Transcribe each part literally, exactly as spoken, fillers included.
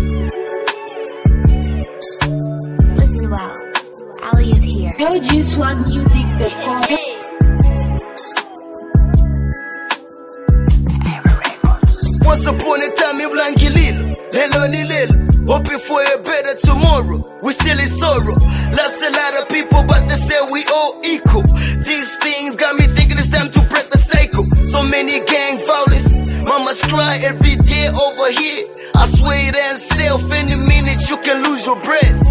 Listen well, Ali is here. O G Swag Music dot com. Once upon a time in Blankililo, hello Nilelo, hoping for a better tomorrow. We still in sorrow. Lost a lot of people, but they say we all equal. These things got me thinking it's time to break the cycle. So many gang violence, mamas cry every day over here. I swear it ain't safe. Any minute you can lose your breath.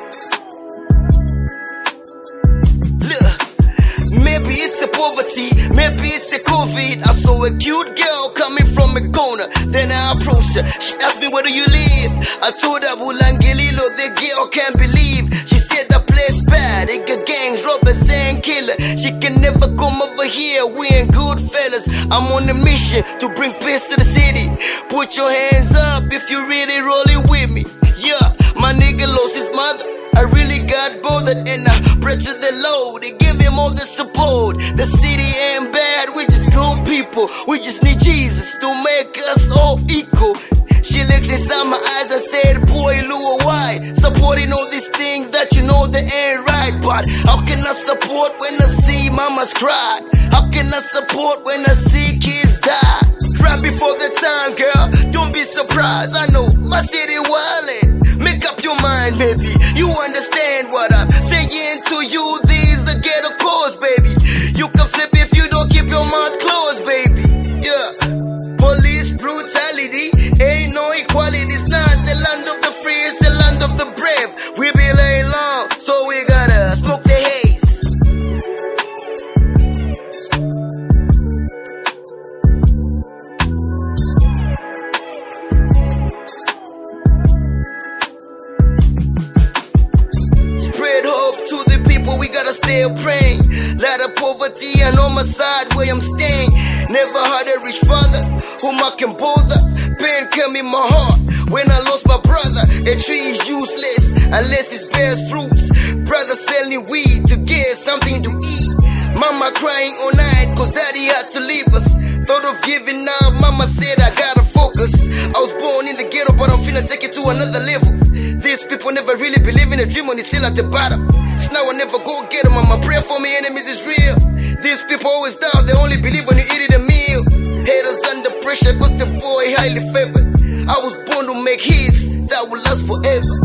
Look, maybe it's the poverty, maybe it's the COVID. I saw a cute girl coming from a corner, then I approached her. She asked me, where do you live? I told her Bulangililo, the girl can't believe. She said the place bad, it got gangs, robbers and killer. She can never come over here, we ain't good fellas. I'm on a mission to bring peace to the city. Put your hands up if you really rolling with me. Yeah, my nigga lost his mother, I really got bothered and I prayed to the Lord. They give him all the support. The city ain't bad, we just good people. We just need Jesus to make us all equal. She looked inside my eyes and said, boy, Lua, why? Supporting all these things that you know they ain't right. But how can I support when I see mamas cry? How can I support when I see kids die? Right before the time, girl, don't be surprised. I know my city wildin'. Make up your mind, baby. You understand what I'm saying to you. These are ghetto cause, baby. You can flip if you don't keep your mouth closed, baby. Yeah. Police brutality ain't no equality. It's not the land of the free, it's the land of the brave. We be laying low, so we gotta smoke the haze. We gotta stay praying. Lot of poverty and on my side where I'm staying. Never had a rich father whom I can bother. Pain came in my heart when I lost my brother. A tree is useless unless it bears fruits. Brother selling weed to get something to eat. Mama crying all night cause daddy had to leave us. Thought of giving up, mama said I gotta focus. I was born in the ghetto but I'm finna take it to another level. These people never really believe in a dream when it's still at the bottom. So now I never go get them, I'ma pray for me, enemies is real. These people always doubt, they only believe when you eat it a meal. Haters under pressure cause the boy highly favored. I was born to make hits that will last forever.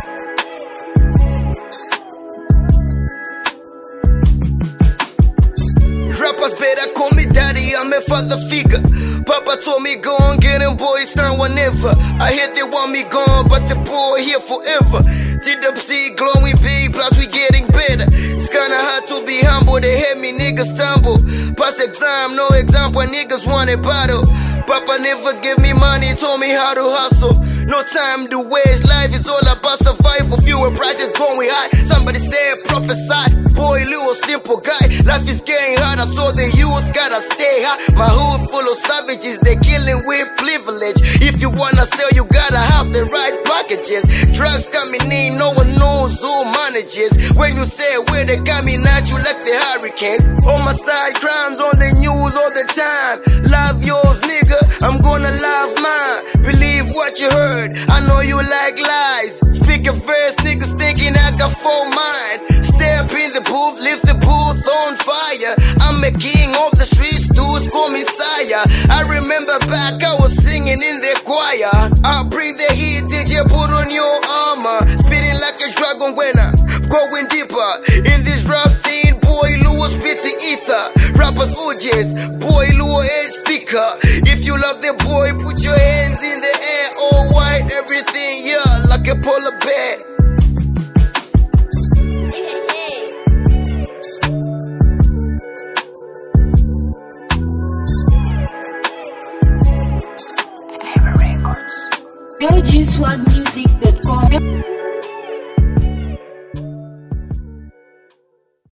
Rappers better call me daddy, I'm a father figure. Papa told me go on, get him boy, it's time whenever. I hear they want me gone, but the boy here forever. T-W-C glowing big, plus we getting better. It's kinda hard to be humble, they hear me niggas stumble. Pass exam, no example, niggas want a battle. Papa never gave me money, told me how to hustle. No time to waste, life is all about survival. Fewer prices going high, somebody said prophesy. Boy, little simple guy, life is getting harder, so the youth gotta stay high. My hood full of savages, they killing with privilege. If you wanna sell, you gotta have the right packages. Drugs coming in, no one knows who manages. When you say where they coming at you like the hurricane. Homicide crimes on the news all the time. Love yours, nigga, I'm gonna love mine. Believe what you heard, I know you like lies. Speak a verse, niggas thinking I got four mind. Step in the booth, lift the booth on fire. I'm a king of the streets, dudes call me sire. I remember back, I was singing in the choir. I bring the heat, D J, put on your armor. Spitting like a dragon when I'm going deeper. In this rap thing, boy, Lua spitting ether. Rappers O Js, boy, Lua edge speaker. If you love the boy, put your hands in the air. All white, everything, yeah, like a polar bear. O G Swag Music dot com.